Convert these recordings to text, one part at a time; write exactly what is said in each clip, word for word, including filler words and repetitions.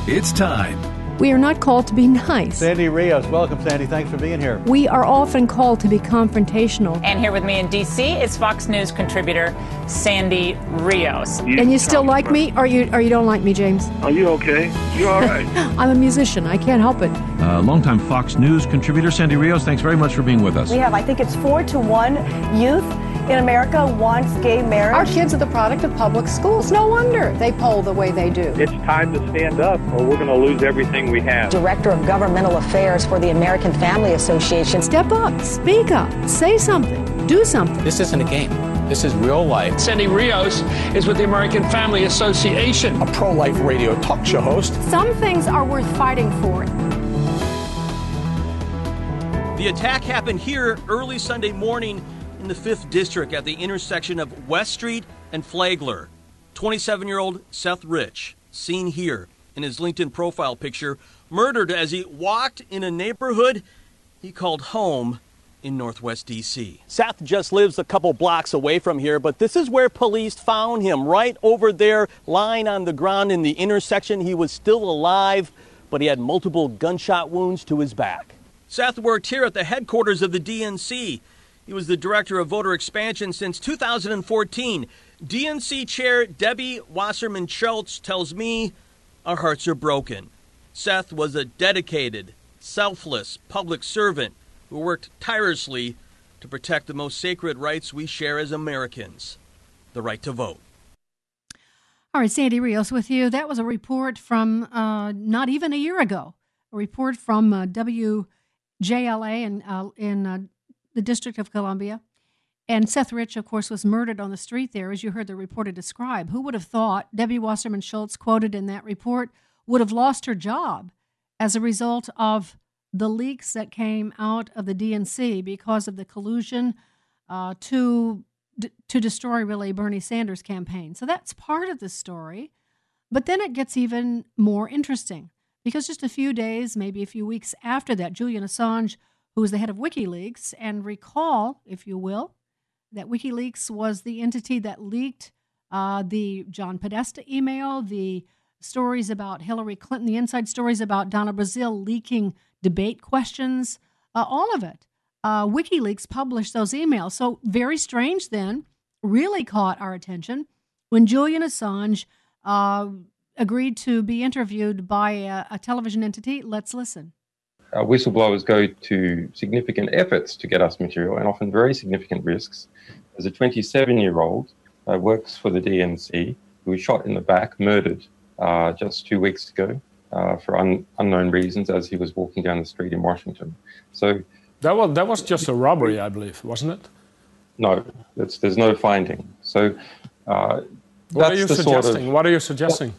It's time. We are not called to be nice. Sandy Rios, welcome, Sandy. Thanks for being here. We are often called to be confrontational. And here with me in D C is Fox News contributor Sandy Rios. You and you still like me, or you or you don't like me, James? Are you okay? You all right? I'm a musician. I can't help it. Uh, longtime Fox News contributor Sandy Rios, thanks very much for being with us. We have, I think it's four to one youth in America wants gay marriage. Our kids are the product of public schools. No wonder they poll the way they do. It's time to stand up or we're going to lose everything we have. Director of Governmental Affairs for the American Family Association. Step up, speak up, say something, do something. This isn't a game. This is real life. Sandy Rios is with the American Family Association. A pro-life radio talk show host. Some things are worth fighting for. The attack happened here early Sunday morning in the fifth District at the intersection of West Street and Flagler. twenty-seven-year-old Seth Rich, seen here in his LinkedIn profile picture, murdered as he walked in a neighborhood he called home in Northwest D C. Seth just lives a couple blocks away from here, but this is where police found him, right over there, lying on the ground in the intersection. He was still alive, but he had multiple gunshot wounds to his back. Seth worked here at the headquarters of the D N C. He was the director of voter expansion since two thousand fourteen. D N C Chair Debbie Wasserman Schultz tells me our hearts are broken. Seth was a dedicated, selfless public servant who worked tirelessly to protect the most sacred rights we share as Americans, the right to vote. All right, Sandy Rios with you. That was a report from uh, not even a year ago, a report from uh, W J L A in, uh, in uh, the District of Columbia. And Seth Rich, of course, was murdered on the street there, as you heard the reporter describe. Who would have thought Debbie Wasserman Schultz, quoted in that report, would have lost her job as a result of the leaks that came out of the D N C because of the collusion uh, to d- to destroy, really, Bernie Sanders' campaign. So that's part of the story. But then it gets even more interesting because just a few days, maybe a few weeks after that, Julian Assange, who was the head of WikiLeaks, and recall, if you will, that WikiLeaks was the entity that leaked uh, the John Podesta email, the stories about Hillary Clinton, the inside stories about Donna Brazile leaking debate questions, uh, all of it. Uh, WikiLeaks published those emails. So very strange then, really caught our attention when Julian Assange uh, agreed to be interviewed by a, a television entity. Let's listen. Uh, whistleblowers go to significant efforts to get us material and often very significant risks. As a twenty-seven-year-old uh, works for the D N C who was shot in the back, murdered uh, just two weeks ago uh, for un- unknown reasons as he was walking down the street in Washington. So that was that was just a robbery, I believe, wasn't it? No, that's, there's no finding. So uh, what that's are you the suggesting? sort of, what are you suggesting?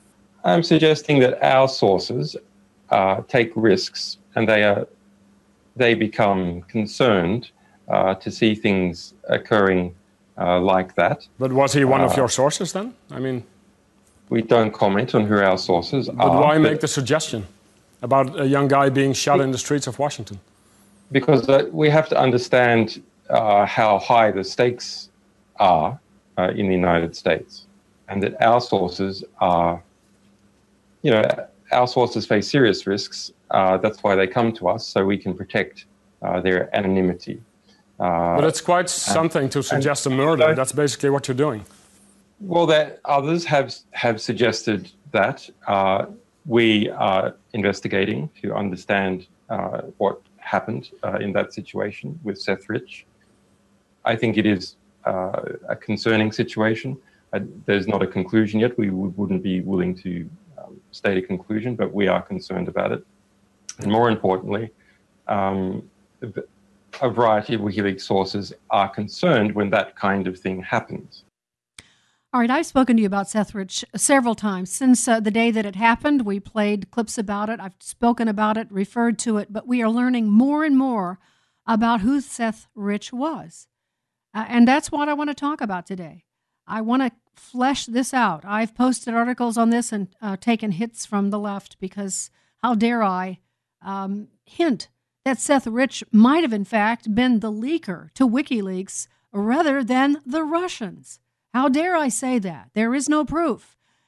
I'm suggesting that our sources uh, take risks. And they are, they become concerned uh, to see things occurring uh, like that. But was he one uh, of your sources then? I mean, we don't comment on who our sources but are. But why but make the suggestion about a young guy being shot in the streets of Washington? Because uh, we have to understand uh, how high the stakes are uh, in the United States, and that our sources are, you know, our sources face serious risks. Uh, that's why they come to us, so we can protect uh, their anonymity. Uh, but it's quite something to suggest a murder. So, that's basically what you're doing. Well, that others have have suggested that. Uh, we are investigating to understand uh, what happened uh, in that situation with Seth Rich. I think it is uh, a concerning situation. Uh, there's not a conclusion yet. We w- wouldn't be willing to um, state a conclusion, but we are concerned about it. And more importantly, um, a variety of WikiLeaks sources are concerned when that kind of thing happens. All right, I've spoken to you about Seth Rich several times. Since uh, the day that it happened, we played clips about it. I've spoken about it, referred to it, but we are learning more and more about who Seth Rich was. Uh, and that's what I want to talk about today. I want to flesh this out. I've posted articles on this and uh, taken hits from the left because how dare I Um, hint that Seth Rich might have, in fact, been the leaker to WikiLeaks rather than the Russians. How dare I say that? There is no proof.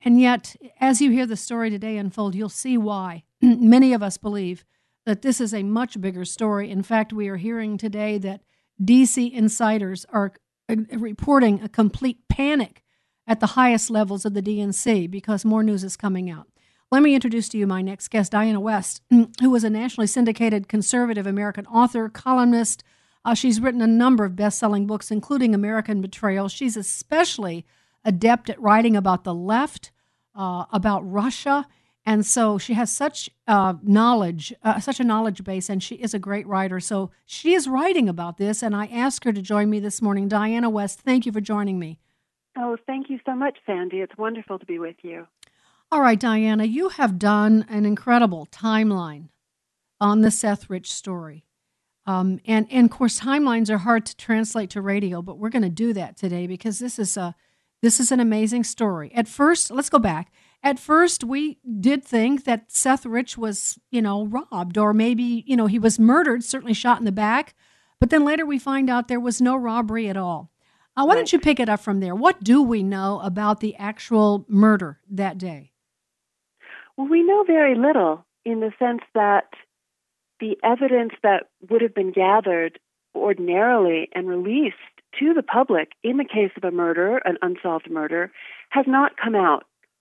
And yet, as you hear the story today unfold, you'll see why. Many of us believe that this is a much bigger story. In fact, we are hearing today that D C insiders are reporting a complete panic at the highest levels of the D N C because more news is coming out. Let me introduce to you my next guest, Diana West, who is a nationally syndicated conservative American author, columnist. Uh, she's written a number of best-selling books, including American Betrayal. She's especially adept at writing about the left, uh, about Russia, and so she has such uh, knowledge, uh, such a knowledge base, and she is a great writer. So she is writing about this, and I asked her to join me this morning. Diana West, thank you for joining me. Oh, thank you so much, Sandy. It's wonderful to be with you. All right, Diana, you have done an incredible timeline on the Seth Rich story. Um, and, and, of course, timelines are hard to translate to radio, but we're going to do that today because this is a this is an amazing story. At first, let's go back. At first, we did think that Seth Rich was, you know, robbed, or maybe, you know, he was murdered, certainly shot in the back. But then later we find out there was no robbery at all. Uh, why right. don't you pick it up from there? What do we know about the actual murder that day? Well, we know very little in the sense that the evidence that would have been gathered ordinarily and released to the public in the case of a murder, an unsolved murder, has not come out.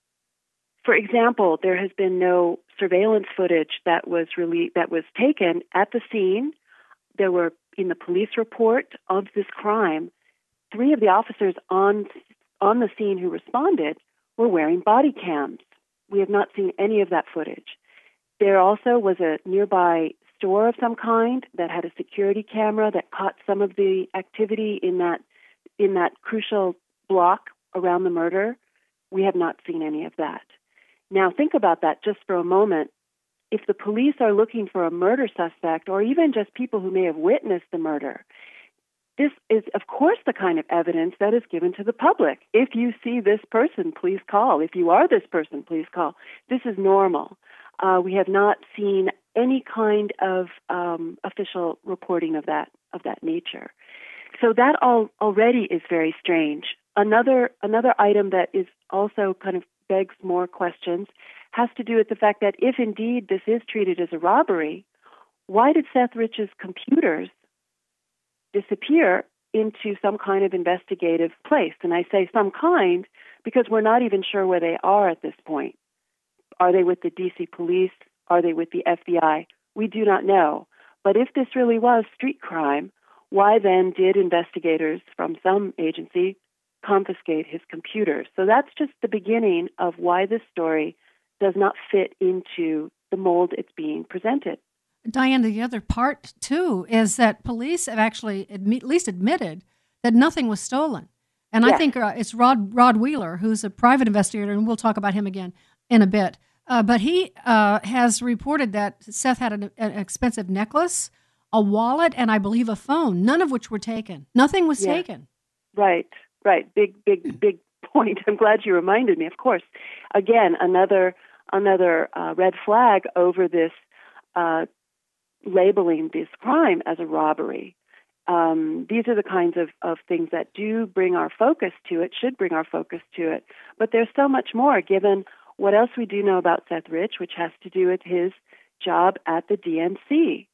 For example, there has been no surveillance footage that was really that was taken at the scene. There were, in the police report of this crime, three of the officers on on the scene who responded were wearing body cams. We have not seen any of that footage. There also was a nearby store of some kind that had a security camera that caught some of the activity in that in that crucial block around the murder. We have not seen any of that. Now, think about that just for a moment. If the police are looking for a murder suspect, or even just people who may have witnessed the murder, this is, of course, the kind of evidence that is given to the public. If you see this person, please call. If you are this person, please call. This is normal. Uh, we have not seen any kind of um, official reporting of that of that nature. So that all already is very strange. Another another item that is also kind of begs more questions has to do with the fact that if indeed this is treated as a robbery, why did Seth Rich's computers disappear into some kind of investigative place? And I say some kind because we're not even sure where they are at this point. Are they with the D C police? Are they with the F B I? We do not know. But if this really was street crime, why then did investigators from some agency confiscate his computers? So that's just the beginning of why this story does not fit into the mold it's being presented. Diane, the other part, too, is that police have actually admit, at least admitted that nothing was stolen. And yes. I think uh, it's Rod Rod Wheeler, who's a private investigator, and we'll talk about him again in a bit. Uh, but he uh, has reported that Seth had an, an expensive necklace, a wallet, and I believe a phone, none of which were taken. Nothing was yes. taken. Right, right. Big, big, big point. I'm glad you reminded me, of course. Again, another another uh, red flag over this uh, labeling this crime as a robbery. Um, these are the kinds of, of things that do bring our focus to it, should bring our focus to it. But there's so much more given what else we do know about Seth Rich, which has to do with his job at the D N C.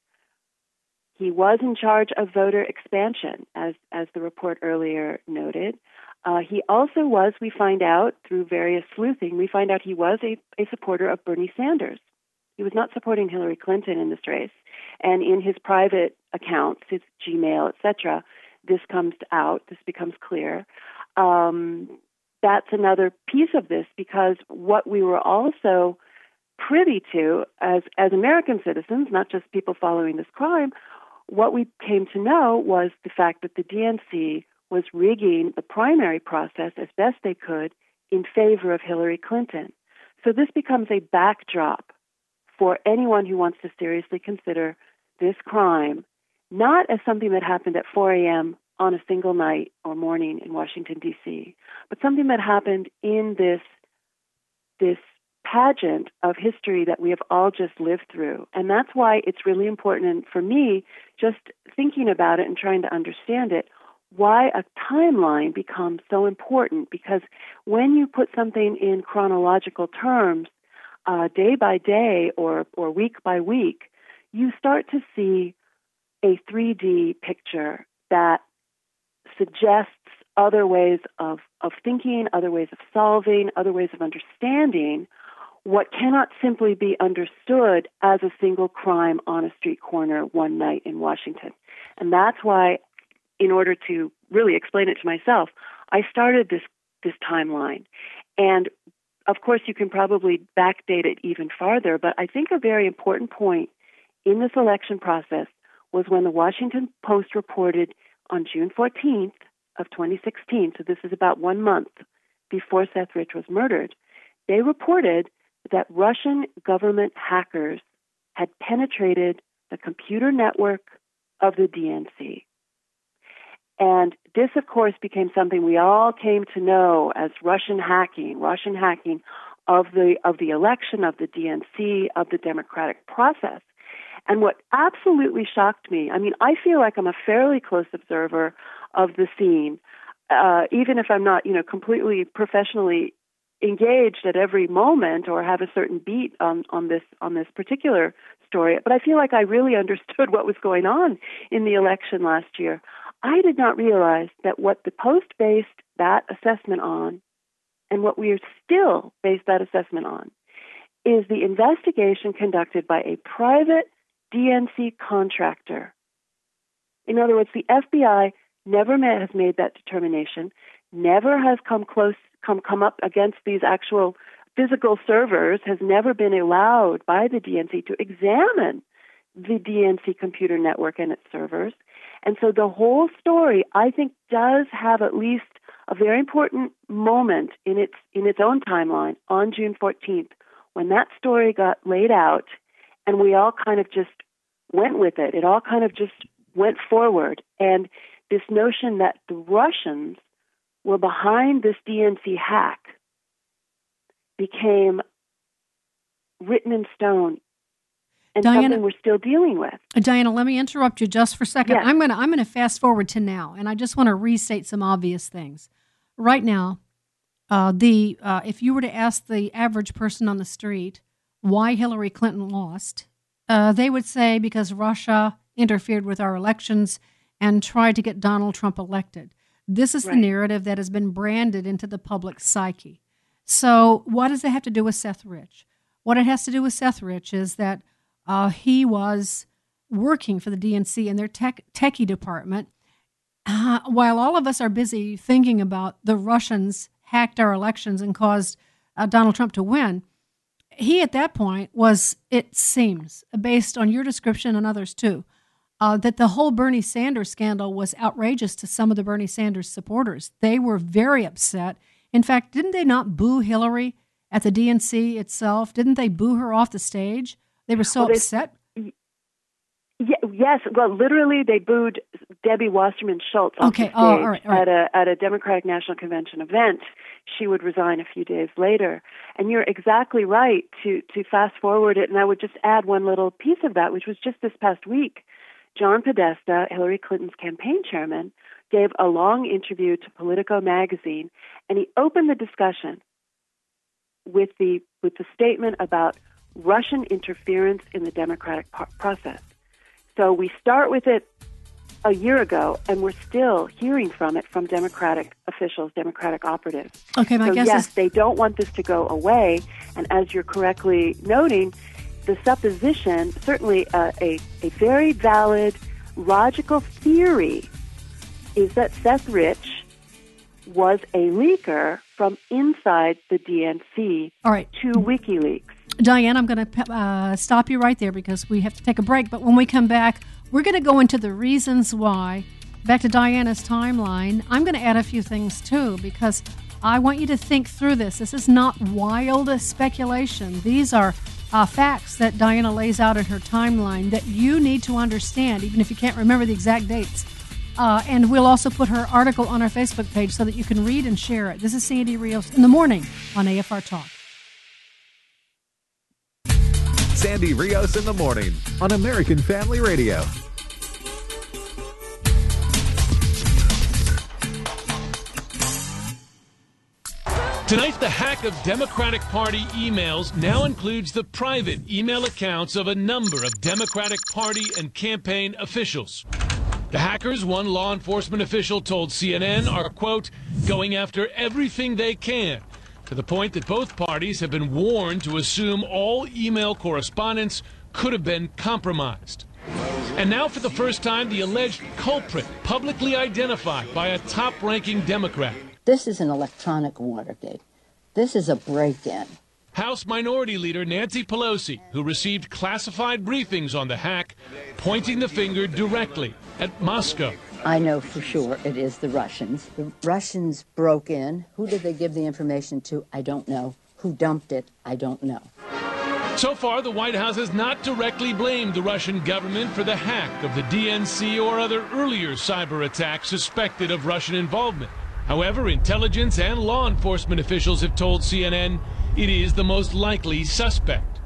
He was in charge of voter expansion, as, as the report earlier noted. Uh, he also was, we find out through various sleuthing, we find out he was a, a supporter of Bernie Sanders. He was not supporting Hillary Clinton in this race. And in his private accounts, his Gmail, et cetera, this comes out, this becomes clear. Um, that's another piece of this, because what we were also privy to as, as American citizens, not just people following this crime, what we came to know was the fact that the D N C was rigging the primary process as best they could in favor of Hillary Clinton. So this becomes a backdrop for anyone who wants to seriously consider this crime, not as something that happened at four a.m. on a single night or morning in Washington, D C, but something that happened in this, this pageant of history that we have all just lived through. And that's why it's really important, and for me, just thinking about it and trying to understand it, why a timeline becomes so important, because when you put something in chronological terms, uh, day by day or, or week by week, you start to see a three D picture that suggests other ways of, of thinking, other ways of solving, other ways of understanding what cannot simply be understood as a single crime on a street corner one night in Washington. And that's why, in order to really explain it to myself, I started this, this timeline. And of course, you can probably backdate it even farther, but I think a very important point in this election process was when the Washington Post reported on June fourteenth of twenty sixteen, so this is about one month before Seth Rich was murdered, they reported that Russian government hackers had penetrated the computer network of the D N C. And this, of course, became something we all came to know as Russian hacking, Russian hacking of the of the election, of the D N C, of the democratic process. And what absolutely shocked me, I mean, I feel like I'm a fairly close observer of the scene, uh, even if I'm not, you know, completely professionally engaged at every moment or have a certain beat on, on this on this particular story. But I feel like I really understood what was going on in the election last year. I did not realize that what the Post based that assessment on, and what we are still based that assessment on, is the investigation conducted by a private D N C contractor. In other words, the F B I never has made that determination, never has come close, come come up against these actual physical servers, has never been allowed by the D N C to examine the D N C computer network and its servers. And so the whole story, I think, does have at least a very important moment in its in its own timeline on June fourteenth, when that story got laid out and we all kind of just went with it. It all kind of just went forward. And this notion that the Russians were behind this D N C hack became written in stone and Diana, something we're still dealing with. Diana, let me interrupt you just for a second. Yes. I'm going to I'm going to fast forward to now, and I just want to restate some obvious things. Right now, uh, the uh, if you were to ask the average person on the street why Hillary Clinton lost, uh, they would say because Russia interfered with our elections and tried to get Donald Trump elected. This is right. The narrative that has been branded into the public psyche. So what does it have to do with Seth Rich? What it has to do with Seth Rich is that uh, he was working for the D N C in their tech, techie department, uh, while all of us are busy thinking about the Russians hacked our elections and caused uh, Donald Trump to win. He, at that point, was, it seems, based on your description and others too, uh, that the whole Bernie Sanders scandal was outrageous to some of the Bernie Sanders supporters. They were very upset. In fact, didn't they not boo Hillary at the D N C itself? Didn't they boo her off the stage? They were so well, upset. Yeah, yes, well, literally, they booed Debbie Wasserman Schultz off okay. the stage oh, all right, all right. at a at a Democratic National Convention event. She would resign a few days later. And you're exactly right to to fast forward it. And I would just add one little piece of that, which was just this past week. John Podesta, Hillary Clinton's campaign chairman, gave a long interview to Politico magazine, and he opened the discussion with the with the statement about Russian interference in the democratic po- process. So we start with it a year ago, and we're still hearing from it from Democratic officials, Democratic operatives. Okay, my so guess yes, is they don't want this to go away. And as you're correctly noting, the supposition, certainly uh, a, a very valid, logical theory, is that Seth Rich was a leaker from inside the D N C All right. to WikiLeaks. Diane, I'm going to uh, stop you right there because we have to take a break. But when we come back, we're going to go into the reasons why. Back to Diana's timeline, I'm going to add a few things too because I want you to think through this. This is not wild speculation. These are uh, facts that Diana lays out in her timeline that you need to understand, even if you can't remember the exact dates. Uh, and we'll also put her article on our Facebook page so that you can read and share it. This is Sandy Rios in the morning on A F R Talk. Sandy Rios in the morning on American Family Radio. Tonight, the hack of Democratic Party emails now includes the private email accounts of a number of Democratic Party and campaign officials. The hackers, one law enforcement official told C N N, are, quote, going after everything they can, to the point that both parties have been warned to assume all email correspondence could have been compromised. And now, for the first time, the alleged culprit publicly identified by a top-ranking Democrat. This is an electronic Watergate. This is a break-in. House Minority Leader Nancy Pelosi, who received classified briefings on the hack, pointing the finger directly at Moscow. I know for sure it is the Russians. The Russians broke in. Who did they give the information to? I don't know. Who dumped it? I don't know. So far, the White House has not directly blamed the Russian government for the hack of the D N C or other earlier cyber attacks suspected of Russian involvement. However, intelligence and law enforcement officials have told C N N it is the most likely suspect.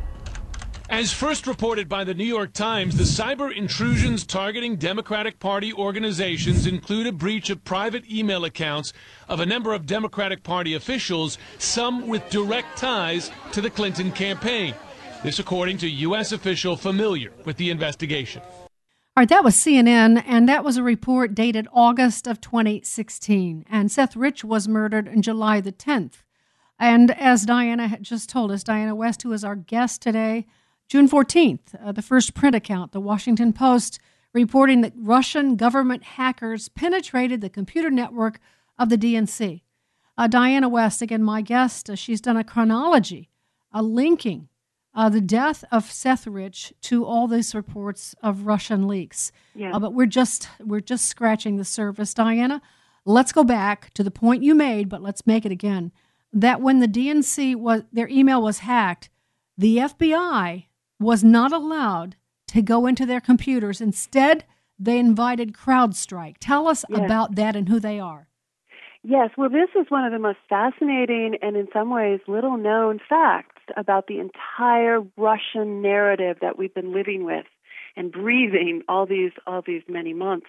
As first reported by the New York Times, the cyber intrusions targeting Democratic Party organizations include a breach of private email accounts of a number of Democratic Party officials, some with direct ties to the Clinton campaign. This according to U S official familiar with the investigation. All right, that was C N N, and that was a report dated August of twenty sixteen. And Seth Rich was murdered on July the tenth. And as Diana had just told us, Diana West, who is our guest today, June fourteenth, uh, the first print account, the Washington Post, reporting that Russian government hackers penetrated the computer network of the D N C. Uh, Diana West, again, my guest, uh, she's done a chronology, a linking Uh, the death of Seth Rich to all these reports of Russian leaks. Yeah. Uh, but we're just we're just scratching the surface. Diana, let's go back to the point you made, but let's make it again. That when the D N C was their email was hacked, the F B I was not allowed to go into their computers. Instead, they invited CrowdStrike. Tell us yes. about that and who they are. Yes, well, this is one of the most fascinating and in some ways little-known facts about the entire Russian narrative that we've been living with and breathing all these all these many months.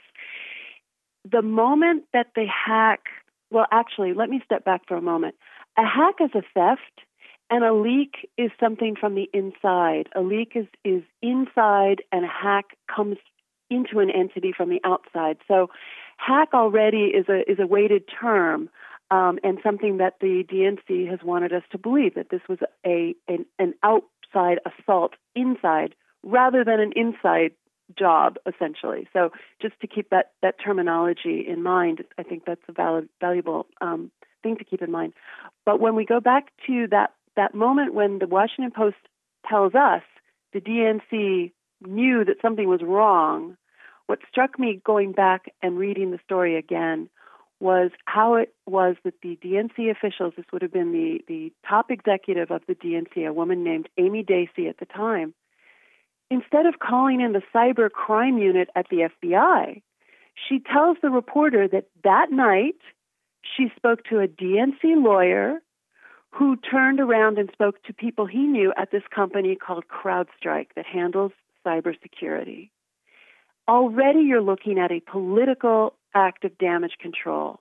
The moment that they hack, well, actually, let me step back for a moment. A hack is a theft, and a leak is something from the inside. A leak is, is inside, and a hack comes into an entity from the outside. So hack already is a is a weighted term, um, and something that the D N C has wanted us to believe, that this was a an, an outside assault inside rather than an inside job, essentially. So just to keep that, that terminology in mind, I think that's a valid, valuable um, thing to keep in mind. But when we go back to that, that moment when the Washington Post tells us the D N C knew that something was wrong, what struck me going back and reading the story again was how it was that the D N C officials, this would have been the, the top executive of the D N C, a woman named Amy Dacey at the time, instead of calling in the cyber crime unit at the F B I, she tells the reporter that that night she spoke to a D N C lawyer who turned around and spoke to people he knew at this company called CrowdStrike that handles cybersecurity. Already you're looking at a political act of damage control.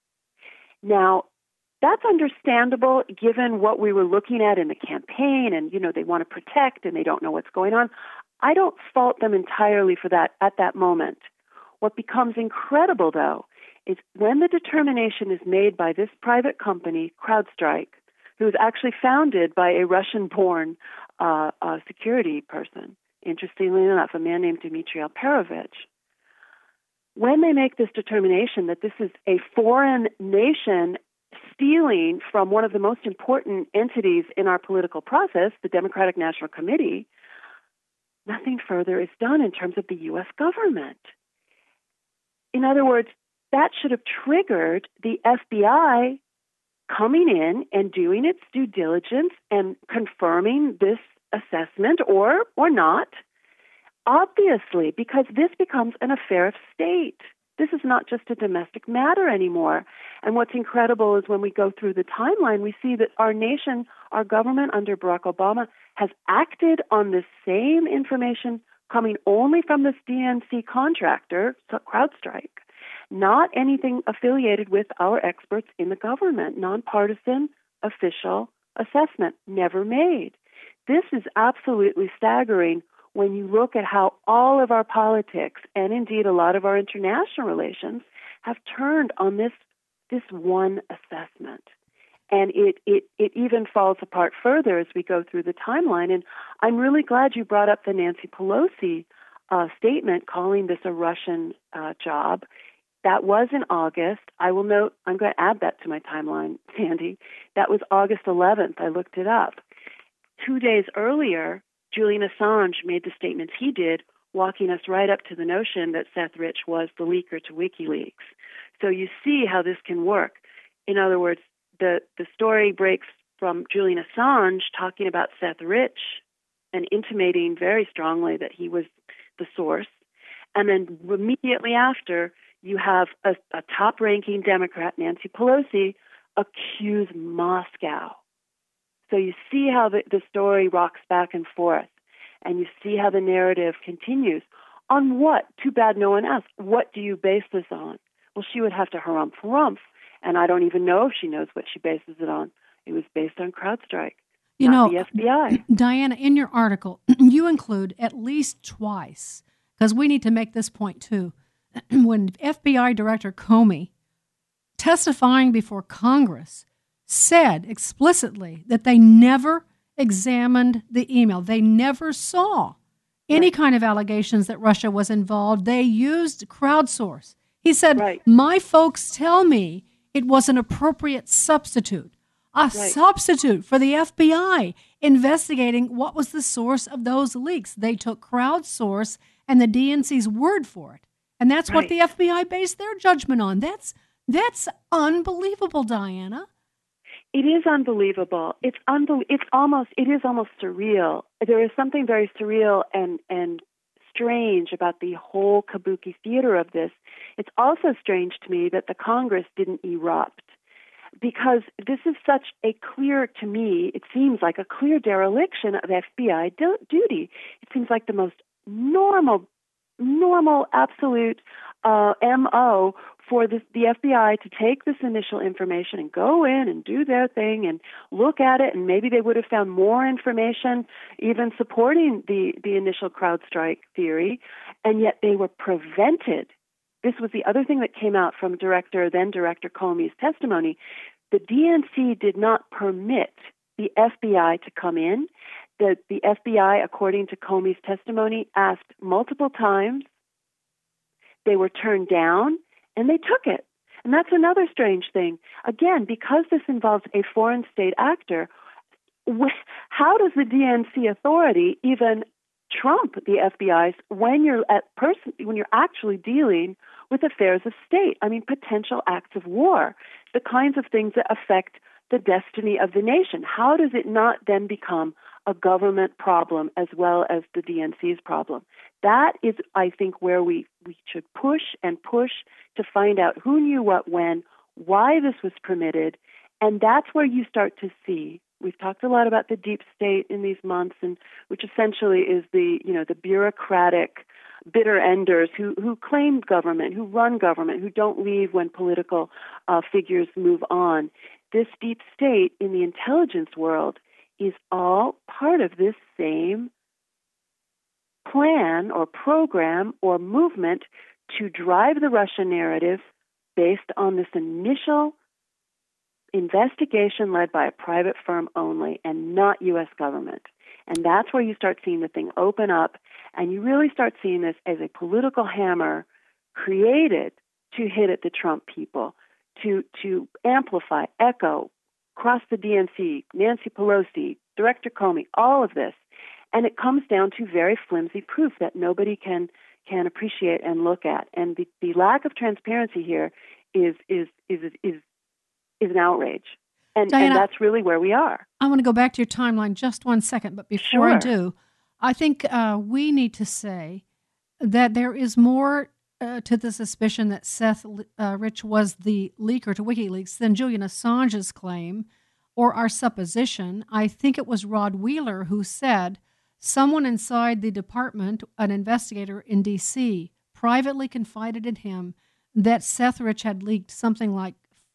Now, that's understandable given what we were looking at in the campaign, and, you know, they want to protect and they don't know what's going on. I don't fault them entirely for that at that moment. What becomes incredible, though, is when the determination is made by this private company, CrowdStrike, who was actually founded by a Russian-born uh, uh, security person, interestingly enough, a man named Dmitry Alperovich. When they make this determination that this is a foreign nation stealing from one of the most important entities in our political process, the Democratic National Committee, nothing further is done in terms of the U S government. In other words, that should have triggered the F B I coming in and doing its due diligence and confirming this assessment or or not, obviously, because this becomes an affair of state. This is not just a domestic matter anymore. And what's incredible is when we go through the timeline, we see that our nation, our government under Barack Obama, has acted on this same information coming only from this D N C contractor, CrowdStrike, not anything affiliated with our experts in the government, nonpartisan, official assessment, never made. This is absolutely staggering when you look at how all of our politics, and indeed a lot of our international relations, have turned on this this one assessment. And it, it, it even falls apart further as we go through the timeline. And I'm really glad you brought up the Nancy Pelosi uh, statement calling this a Russian uh, job. That was in August. I will note, I'm going to add that to my timeline, Sandy. That was August eleventh. I looked it up. Two days earlier, Julian Assange made the statements he did, walking us right up to the notion that Seth Rich was the leaker to WikiLeaks. So you see how this can work. In other words, the, the story breaks from Julian Assange talking about Seth Rich and intimating very strongly that he was the source. And then immediately after, you have a, a top-ranking Democrat, Nancy Pelosi, accuse Moscow. So you see how the, the story rocks back and forth, and you see how the narrative continues. On what? Too bad no one asked. What do you base this on? Well, she would have to harumph harumph, and I don't even know if she knows what she bases it on. It was based on CrowdStrike, you not know, the F B I. Diana, in your article, you include at least twice, because we need to make this point too, when F B I Director Comey, testifying before Congress, said explicitly that they never examined the email. They never saw any right. kind of allegations that Russia was involved. They used crowdsource. He said, right. my folks tell me it was an appropriate substitute, a right. substitute for the F B I investigating what was the source of those leaks. They took crowdsource and the D N C's word for it. And that's right. what the F B I based their judgment on. That's that's unbelievable, Diana. It is unbelievable. It's unbel- It's almost. It is almost surreal. There is something very surreal and and strange about the whole kabuki theater of this. It's also strange to me that the Congress didn't erupt, because this is such a clear, to me, it seems like a clear dereliction of F B I do- duty. It seems like the most normal, normal, absolute uh, M O for this, the F B I to take this initial information and go in and do their thing and look at it, and maybe they would have found more information even supporting the, the initial CrowdStrike theory, and yet they were prevented. This was the other thing that came out from Director, then Director Comey's testimony. The D N C did not permit the F B I to come in. The, the F B I, according to Comey's testimony, asked multiple times. They were turned down, and they took it. And that's another strange thing. Again, because this involves a foreign state actor, how does the D N C authority even trump the F B I's when you're at person when you're actually dealing with affairs of state? I mean, potential acts of war, the kinds of things that affect the destiny of the nation. How does it not then become a government problem as well as the D N C's problem? That is, I think, where we, we should push and push to find out who knew what when, why this was permitted, and that's where you start to see. We've talked a lot about the deep state in these months, and which essentially is the, you know, the bureaucratic bitter enders who, who claim government, who run government, who don't leave when political uh, figures move on. This deep state in the intelligence world is all part of this same plan or program or movement to drive the Russian narrative based on this initial investigation led by a private firm only and not U S government. And that's where you start seeing the thing open up, and you really start seeing this as a political hammer created to hit at the Trump people, to to amplify, echo, across the D N C, Nancy Pelosi, Director Comey, all of this. And it comes down to very flimsy proof that nobody can can appreciate and look at. And the, the lack of transparency here is is is is is an outrage. And, Diana, and that's really where we are. I want to go back to your timeline just one second, but before Sure. I do, I think uh, we need to say that there is more uh, to the suspicion that Seth uh, Rich was the leaker to WikiLeaks than Julian Assange's claim or our supposition. I think it was Rod Wheeler who said someone inside the department, an investigator in D C, privately confided in him that Seth Rich had leaked something like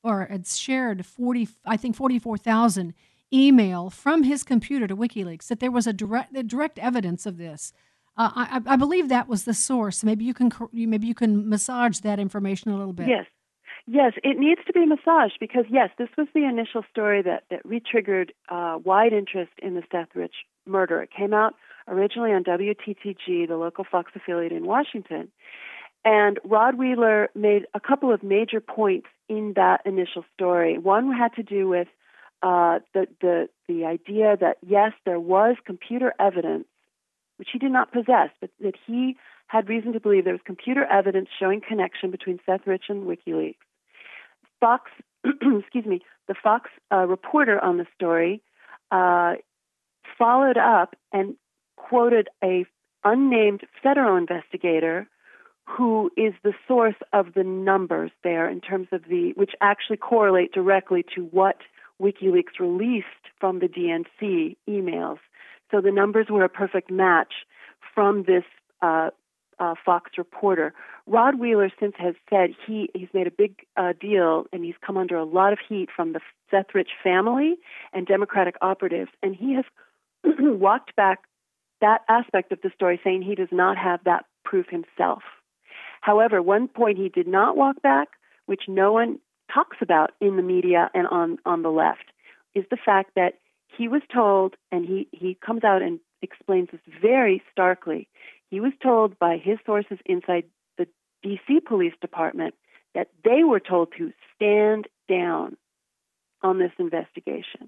or had shared forty, I think forty-four thousand email from his computer to WikiLeaks. That there was a direct, direct evidence of this. Uh, I, I believe that was the source. Maybe you can, maybe you can massage that information a little bit. Yes. Yes, it needs to be massaged because, yes, this was the initial story that, that re-triggered uh, wide interest in the Seth Rich murder. It came out originally on W T T G, the local Fox affiliate in Washington. And Rod Wheeler made a couple of major points in that initial story. One had to do with uh, the, the, the idea that, yes, there was computer evidence, which he did not possess, but that he had reason to believe there was computer evidence showing connection between Seth Rich and WikiLeaks. Fox, excuse me, the Fox uh, reporter on the story uh, followed up and quoted a unnamed federal investigator who is the source of the numbers there in terms of the, which actually correlate directly to what WikiLeaks released from the D N C emails. So the numbers were a perfect match from this uh, uh, Fox reporter. Rod Wheeler since has said he, he's made a big uh, deal and he's come under a lot of heat from the Seth Rich family and Democratic operatives, and he has walked back that aspect of the story, saying he does not have that proof himself. However, one point he did not walk back, which no one talks about in the media and on, on the left, is the fact that he was told, and he, he comes out and explains this very starkly, he was told by his sources inside the D C Police Department that they were told to stand down on this investigation.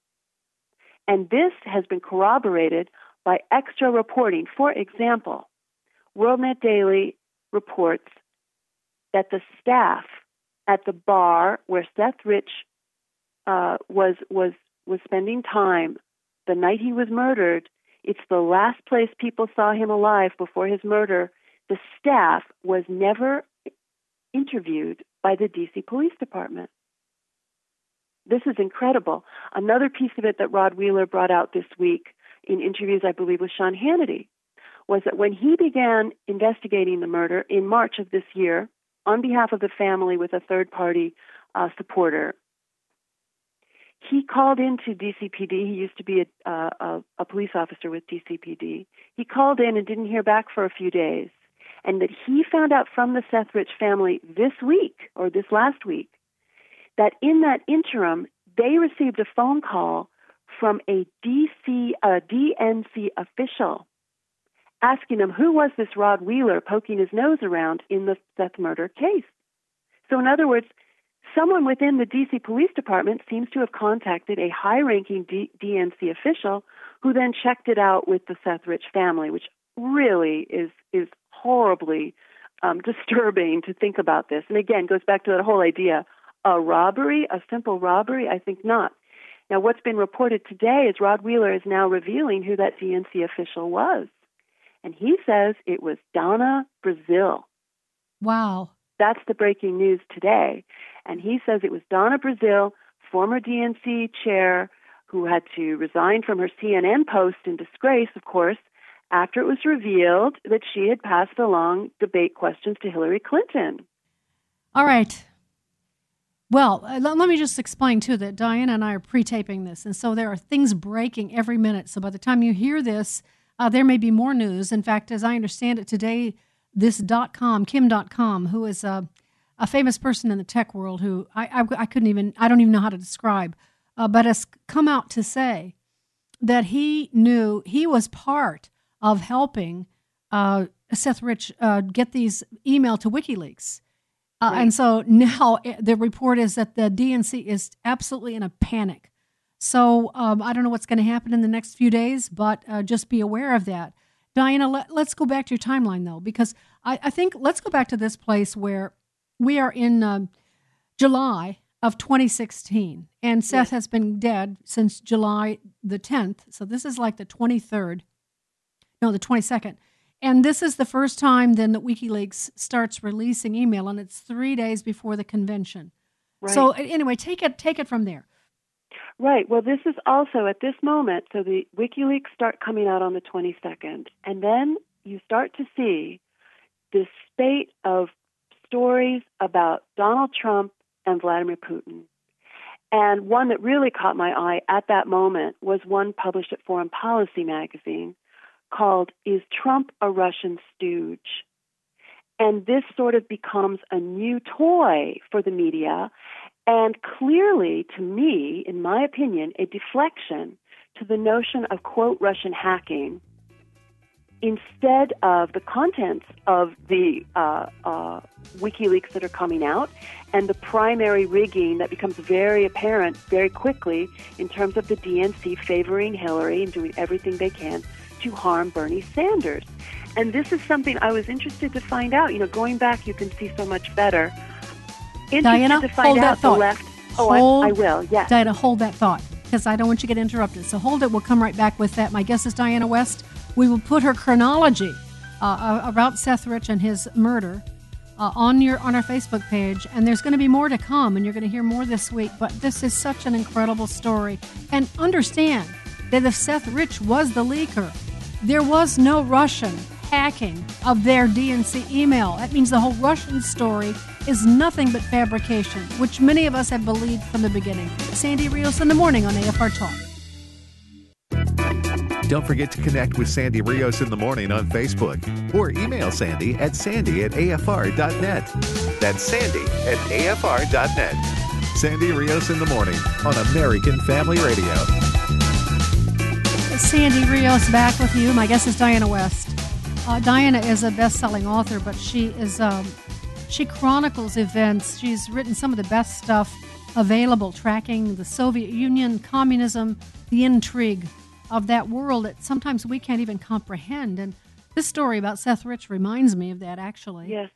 And this has been corroborated by extra reporting. For example, WorldNet Daily reports that the staff at the bar where Seth Rich uh, was was was spending time the night he was murdered, it's the last place people saw him alive before his murder. The staff was never interviewed by the D C Police Department. This is incredible. Another piece of it that Rod Wheeler brought out this week in interviews, I believe, with Sean Hannity, was that when he began investigating the murder in March of this year, on behalf of the family with a third-party uh, supporter, he called into D C P D. He used to be a, uh, a, a police officer with D C P D. He called in and didn't hear back for a few days, and that he found out from the Seth Rich family this week, or this last week, that in that interim, they received a phone call from a D C, a D N C official asking them who was this Rod Wheeler poking his nose around in the Seth murder case. So in other words, someone within the D C Police Department seems to have contacted a high-ranking D- DNC official who then checked it out with the Seth Rich family, which really is is horribly um, disturbing to think about this. And again, goes back to that whole idea, a robbery, a simple robbery? I think not. Now, what's been reported today is Rod Wheeler is now revealing who that D N C official was. And he says it was Donna Brazile. Wow. That's the breaking news today. And he says it was Donna Brazile, former D N C chair, who had to resign from her C N N post in disgrace, of course, after it was revealed that she had passed along debate questions to Hillary Clinton. All right. Well, uh, let, let me just explain, too, that Diana and I are pre-taping this, and so there are things breaking every minute. So by the time you hear this, uh, there may be more news. In fact, as I understand it today, this .com, Kim dot com, who is a, a famous person in the tech world who I, I, I couldn't even, I don't even know how to describe, uh, but has come out to say that he knew, he was part of helping uh, Seth Rich uh, get these email to WikiLeaks. Uh, right. And so now the report is that the D N C is absolutely in a panic. So um, I don't know what's going to happen in the next few days, but uh, just be aware of that. Diana, let, let's go back to your timeline, though, because I, I think let's go back to this place where we are in um, July of twenty sixteen, and Seth yes. has been dead since July the tenth. So this is like the twenty-third, no, the twenty-second. And this is the first time then that WikiLeaks starts releasing email, and it's three days before the convention. Right. So anyway, take it take it from there. Right. Well, this is also at this moment, so the WikiLeaks start coming out on the twenty-second, and then you start to see this spate of stories about Donald Trump and Vladimir Putin. And one that really caught my eye at that moment was one published at Foreign Policy magazine called Is Trump a Russian Stooge? And this sort of becomes a new toy for the media, and clearly, to me, in my opinion, a deflection to the notion of, quote, Russian hacking, instead of the contents of the uh, uh, WikiLeaks that are coming out and the primary rigging that becomes very apparent very quickly in terms of the D N C favoring Hillary and doing everything they can to harm Bernie Sanders. And this is something I was interested to find out. You know, going back, you can see so much better. Interested Diana, to find hold out that thought. The left. Oh, hold, I, I will, yes. Diana, hold that thought, because I don't want you to get interrupted. So hold it. We'll come right back with that. My guest is Diana West. We will put her chronology uh, about Seth Rich and his murder uh, on your on our Facebook page, and there's going to be more to come, and you're going to hear more this week. But this is such an incredible story. And understand that if Seth Rich was the leaker, there was no Russian hacking of their D N C email. That means the whole Russian story is nothing but fabrication, which many of us have believed from the beginning. Sandy Rios in the morning on A F R Talk. Don't forget to connect with Sandy Rios in the morning on Facebook or email Sandy at sandy at A F R dot net. That's Sandy at A F R dot net. Sandy Rios in the morning on American Family Radio. Sandy Rios back with you. My guest is Diana West. Uh, Diana is a best-selling author, but she is um, she chronicles events. She's written some of the best stuff available, tracking the Soviet Union, communism, the intrigue of that world that sometimes we can't even comprehend. And this story about Seth Rich reminds me of that, actually. Yes.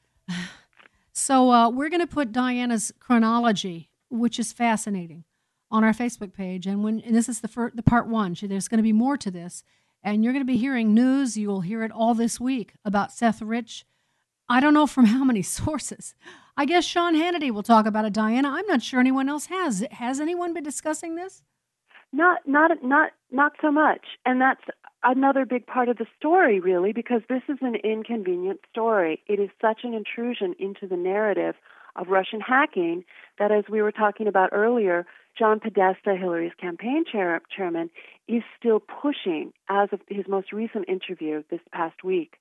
So uh, we're going to put Diana's chronology, which is fascinating, on our Facebook page. And when and this is the fir- the part one. She, there's going to be more to this. And you're going to be hearing news. You will hear it all this week about Seth Rich. I don't know from how many sources. I guess Sean Hannity will talk about it, Diana. I'm not sure anyone else has. Has anyone been discussing this? Not, not, not, not so much. And that's another big part of the story, really, because this is an inconvenient story. It is such an intrusion into the narrative of Russian hacking that, as we were talking about earlier, John Podesta, Hillary's campaign chair, chairman, is still pushing as of his most recent interview this past week.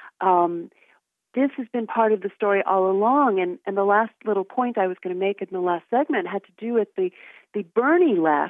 Um, this has been part of the story all along, and, and the last little point I was going to make in the last segment had to do with the, the Bernie left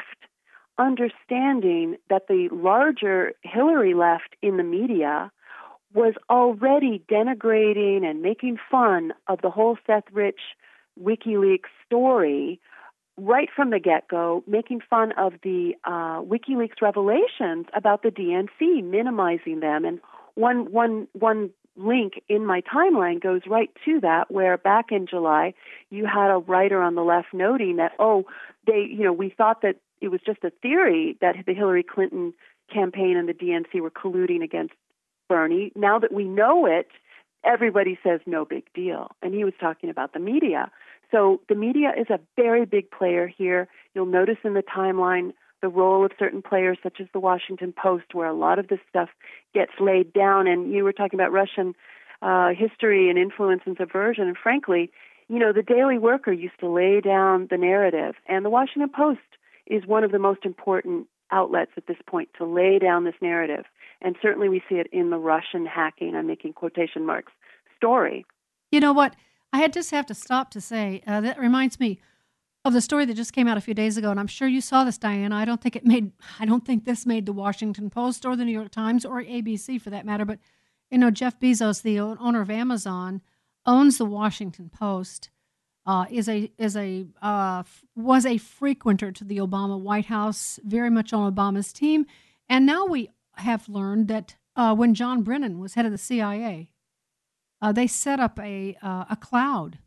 understanding that the larger Hillary left in the media was already denigrating and making fun of the whole Seth Rich WikiLeaks story right from the get-go, making fun of the uh, WikiLeaks revelations about the D N C, minimizing them. And one, one, one link in my timeline goes right to that, where back in July, you had a writer on the left noting that, oh, they, you know, we thought that it was just a theory that the Hillary Clinton campaign and the D N C were colluding against Bernie. Now that we know it, everybody says no big deal. And he was talking about the media. So the media is a very big player here. You'll notice in the timeline the role of certain players such as the Washington Post, where a lot of this stuff gets laid down. And you were talking about Russian uh, history and influence and subversion. And frankly, you know, the Daily Worker used to lay down the narrative. And the Washington Post is one of the most important outlets at this point to lay down this narrative. And certainly we see it in the Russian hacking, I'm making quotation marks, story. You know what? I had just have to stop to say, uh, that reminds me of the story that just came out a few days ago, and I'm sure you saw this, Diana. I don't think it made, I don't think this made the Washington Post or the New York Times or A B C for that matter, but, you know, Jeff Bezos, the owner of Amazon, owns the Washington Post. Uh, is a is a uh, was a frequenter to the Obama White House, very much on Obama's team, and now we have learned that uh, when John Brennan was head of the C I A, uh, they set up a uh, a cloud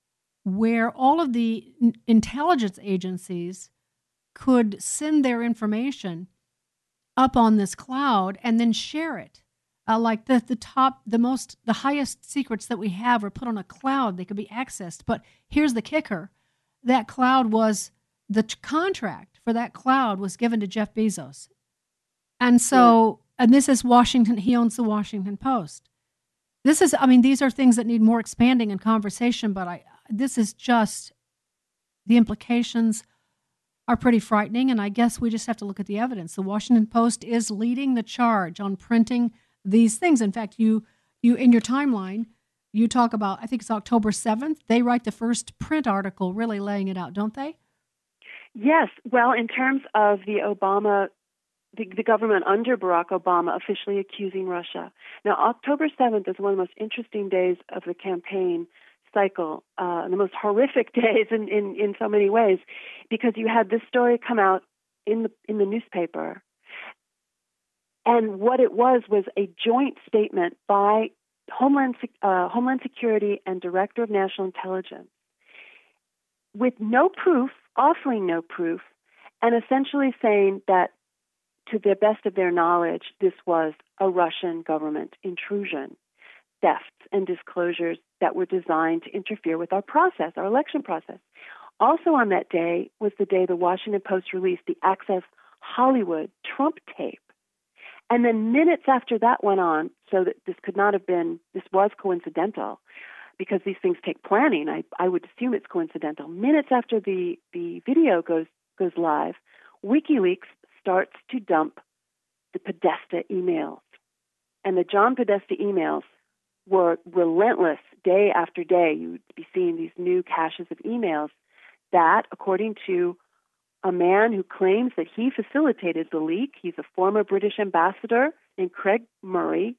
where all of the intelligence agencies could send their information up on this cloud and then share it. Uh, like the the top, the most, the highest secrets that we have are put on a cloud. They could be accessed. But here's the kicker. That cloud was, the t- contract for that cloud was given to Jeff Bezos. And so, yeah. and this is Washington, he owns the Washington Post. This is, I mean, these are things that need more expanding and conversation, but I, this is just the implications are pretty frightening, and I guess we just have to look at the evidence. The Washington Post is leading the charge on printing these things. In fact, you you in your timeline, you talk about, I think it's October seventh, they write the first print article really laying it out, don't they? Yes. Well, in terms of the Obama, the, the government under Barack Obama officially accusing Russia. Now, October seventh is one of the most interesting days of the campaign cycle, uh, and the most horrific days in, in, in so many ways, because you had this story come out in the in the newspaper, and what it was was a joint statement by Homeland uh, Homeland Security and Director of National Intelligence, with no proof, offering no proof, and essentially saying that, to the best of their knowledge, this was a Russian government intrusion, thefts and disclosures that were designed to interfere with our process, our election process. Also on that day was the day the Washington Post released the Access Hollywood Trump tape. And then minutes after that went on, so that this could not have been, this was coincidental, because these things take planning. I, I would assume it's coincidental. Minutes after the, the video goes goes live, WikiLeaks starts to dump the Podesta emails. And the John Podesta emails were relentless day after day. You would be seeing these new caches of emails that, according to a man who claims that he facilitated the leak, he's a former British ambassador named Craig Murray,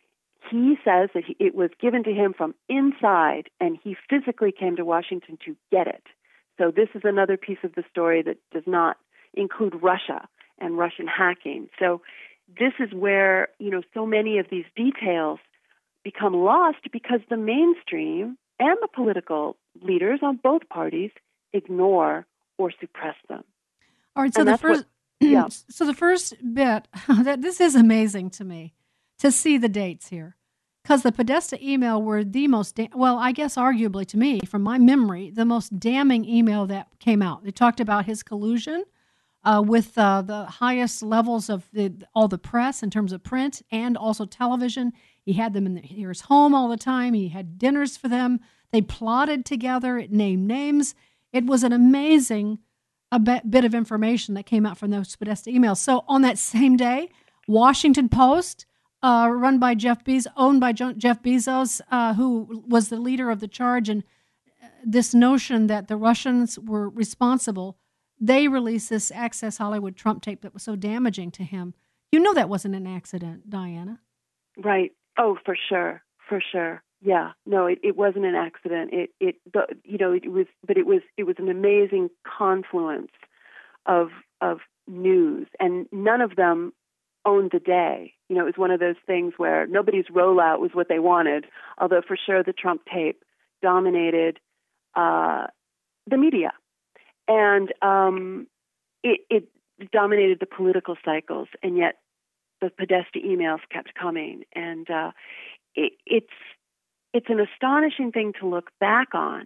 he says that he, it was given to him from inside, and he physically came to Washington to get it. So this is another piece of the story that does not include Russia and Russian hacking. So this is where, you know, so many of these details become lost because the mainstream and the political leaders on both parties ignore or suppress them. All right, so and the first what, yeah. so the first bit, that this is amazing to me to see the dates here, because the Podesta email were the most, da- well, I guess arguably to me, from my memory, the most damning email that came out. They talked about his collusion uh, with uh, the highest levels of the, all the press in terms of print and also television. He had them in the, his home all the time. He had dinners for them. They plotted together. It named names. It was an amazing a bit of information that came out from those Podesta emails. So on that same day, Washington Post, uh, run by Jeff Bezos, owned by Jeff Bezos, uh, who was the leader of the charge, and this notion that the Russians were responsible, they released this Access Hollywood Trump tape that was so damaging to him. You know that wasn't an accident, Diana. Right. Oh, for sure. For sure. Yeah, no, it, it wasn't an accident. It, it, the, you know, it was, but it was, it was an amazing confluence of of news, and none of them owned the day. You know, it was one of those things where nobody's rollout was what they wanted. Although for sure, the Trump tape dominated uh, the media, and um, it, it dominated the political cycles, and yet the Podesta emails kept coming, and uh, it, it's. It's an astonishing thing to look back on,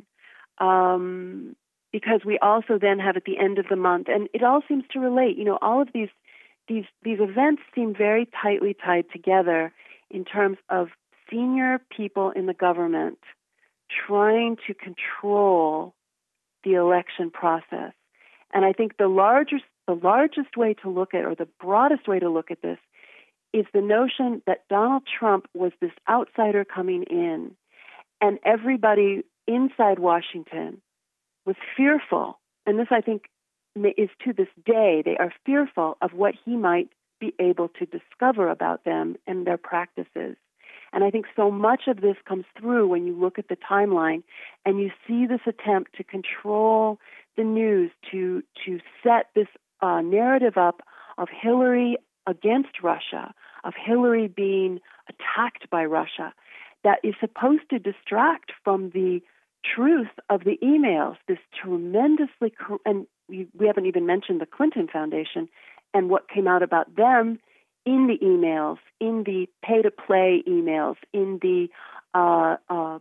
um, because we also then have at the end of the month, and it all seems to relate. You know, all of these these these events seem very tightly tied together in terms of senior people in the government trying to control the election process. And I think the largest the largest way to look at, or the broadest way to look at this, is the notion that Donald Trump was this outsider coming in, and everybody inside Washington was fearful. And this, I think, is to this day, they are fearful of what he might be able to discover about them and their practices. And I think so much of this comes through when you look at the timeline and you see this attempt to control the news, to, to set this uh, narrative up of Hillary against Russia, of Hillary being attacked by Russia, that is supposed to distract from the truth of the emails, this tremendously, and we, we haven't even mentioned the Clinton Foundation and what came out about them in the emails, in the pay-to-play emails, in the, uh, uh,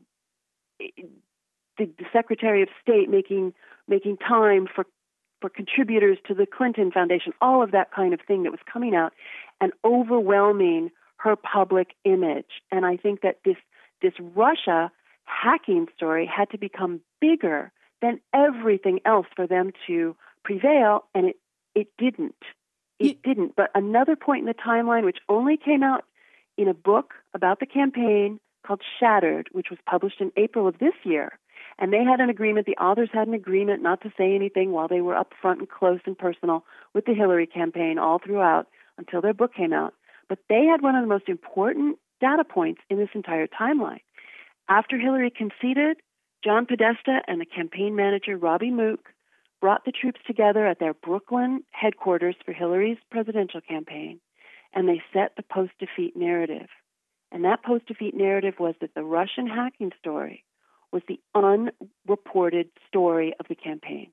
the the Secretary of State making making time for for contributors to the Clinton Foundation, all of that kind of thing that was coming out and overwhelming her public image. And I think that this this Russia hacking story had to become bigger than everything else for them to prevail, and it, it didn't. It you, didn't. But another point in the timeline, which only came out in a book about the campaign called Shattered, which was published in April of this year, and they had an agreement, the authors had an agreement not to say anything while they were up front and close and personal with the Hillary campaign all throughout until their book came out. But they had one of the most important data points in this entire timeline. After Hillary conceded, John Podesta and the campaign manager, Robbie Mook, brought the troops together at their Brooklyn headquarters for Hillary's presidential campaign, and they set the post-defeat narrative. And that post-defeat narrative was that the Russian hacking story was the unreported story of the campaign.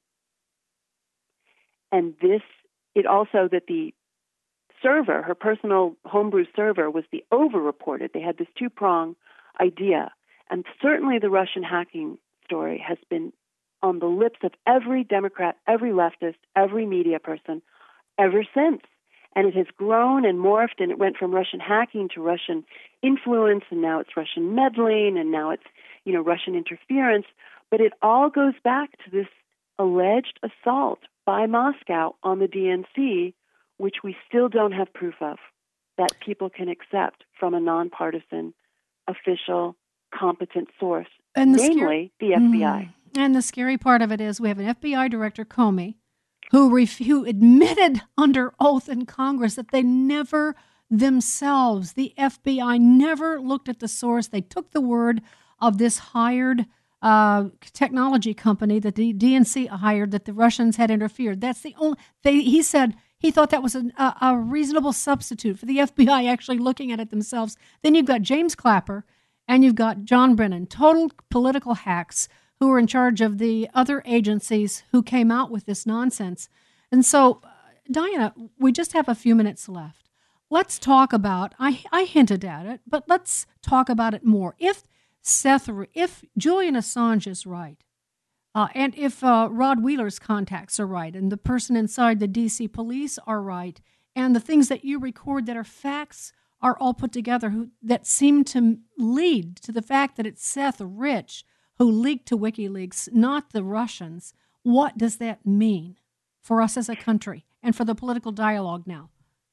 And this, it also that the server, her personal homebrew server, was the over-reported. They had this two-prong idea. And certainly the Russian hacking story has been on the lips of every Democrat, every leftist, every media person ever since. And it has grown and morphed, and it went from Russian hacking to Russian influence, and now it's Russian meddling, and now it's, you know, Russian interference. But it all goes back to this alleged assault by Moscow on the D N C, which we still don't have proof of, that people can accept from a nonpartisan, official, competent source, and the namely scary, the F B I. Mm, and the scary part of it is we have an F B I director, Comey, who, ref- who admitted under oath in Congress that they never themselves, the F B I, never looked at the source. They took the word of this hired uh, technology company that the D N C hired, that the Russians had interfered. That's the only. They, he said he thought that was a, a, a reasonable substitute for the F B I actually looking at it themselves. Then you've got James Clapper and you've got John Brennan, total political hacks who were in charge of the other agencies who came out with this nonsense. And so, uh, Diana, we just have a few minutes left. Let's talk about, I, I hinted at it, but let's talk about it more. If Seth, if Julian Assange is right, uh, and if uh, Rod Wheeler's contacts are right, and the person inside the D C police are right, and the things that you record that are facts are all put together who, that seem to lead to the fact that it's Seth Rich who leaked to WikiLeaks, not the Russians, what does that mean for us as a country and for the political dialogue now?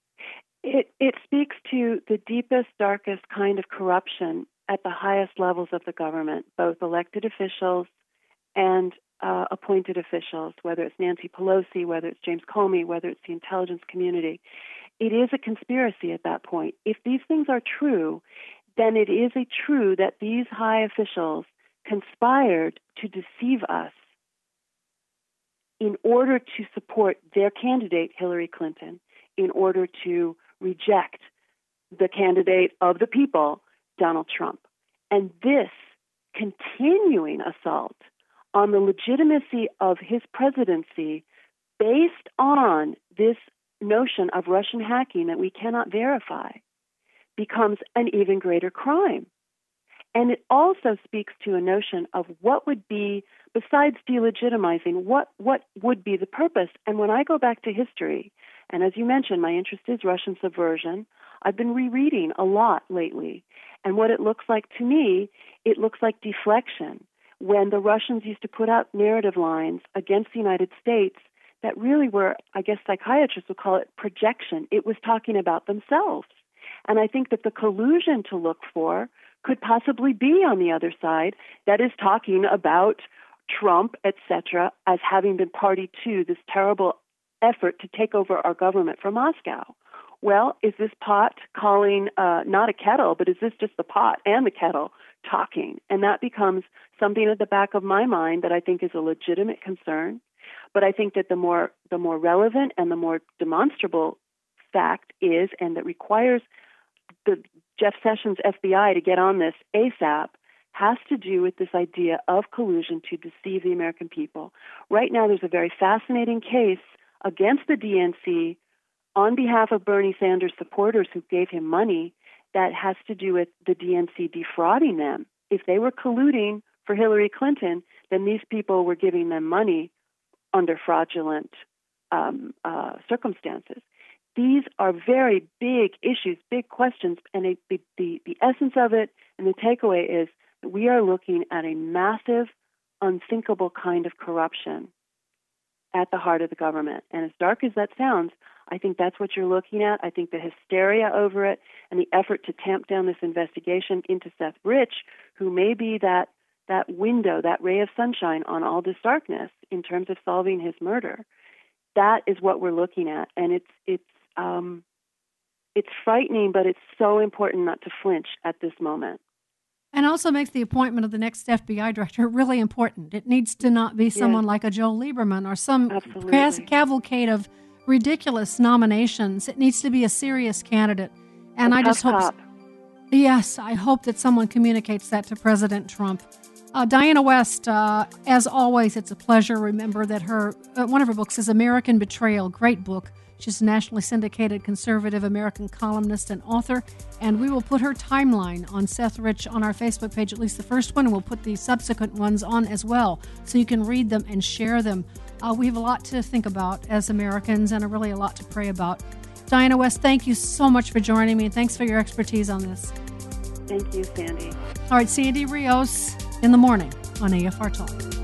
It, it speaks to the deepest, darkest kind of corruption at the highest levels of the government, both elected officials and uh, appointed officials, whether it's Nancy Pelosi, whether it's James Comey, whether it's the intelligence community. It is a conspiracy at that point. If these things are true, then it is a true that these high officials conspired to deceive us in order to support their candidate, Hillary Clinton, in order to reject the candidate of the people, Donald Trump. And this continuing assault on the legitimacy of his presidency based on this notion of Russian hacking that we cannot verify becomes an even greater crime. And it also speaks to a notion of what would be, besides delegitimizing, what, what would be the purpose. And when I go back to history, and as you mentioned, my interest is Russian subversion, I've been rereading a lot lately. And what it looks like to me, it looks like deflection. When the Russians used to put out narrative lines against the United States that really were, I guess psychiatrists would call it projection. It was talking about themselves. And I think that the collusion to look for could possibly be on the other side that is talking about Trump, et cetera, as having been party to this terrible effort to take over our government from Moscow. Well, is this pot calling, uh, not a kettle, but is this just the pot and the kettle talking? And that becomes something at the back of my mind that I think is a legitimate concern. But I think that the more the more relevant and the more demonstrable fact is, and that requires the Jeff Sessions F B I to get on this ASAP, has to do with this idea of collusion to deceive the American people. Right now, there's a very fascinating case against the D N C on behalf of Bernie Sanders supporters who gave him money that has to do with the D N C defrauding them. If they were colluding for Hillary Clinton, then these people were giving them money under fraudulent um, uh, circumstances. These are very big issues, big questions, and a, the, the, the essence of it and the takeaway is that we are looking at a massive unthinkable kind of corruption at the heart of the government. And as dark as that sounds, I think that's what you're looking at. I think the hysteria over it and the effort to tamp down this investigation into Seth Rich, who may be that that window, that ray of sunshine on all this darkness in terms of solving his murder, that is what we're looking at. And it's it's um, it's frightening, but it's so important not to flinch at this moment. And also makes the appointment of the next F B I director really important. It needs to not be someone yes. like a Joe Lieberman or some Absolutely. cavalcade of ridiculous nominations. It needs to be a serious candidate. And a I just hope, top. yes, I hope that someone communicates that to President Trump. Uh, Diana West, uh, as always, it's a pleasure. Remember that her uh, one of her books is American Betrayal, great book. She's a nationally syndicated conservative American columnist and author, and we will put her timeline on Seth Rich on our Facebook page, at least the first one, and we'll put the subsequent ones on as well, so you can read them and share them. Uh, we have a lot to think about as Americans and really a lot to pray about. Diana West, thank you so much for joining me, and thanks for your expertise on this. Thank you, Sandy. All right, Sandy Rios in the morning on A F R Talk.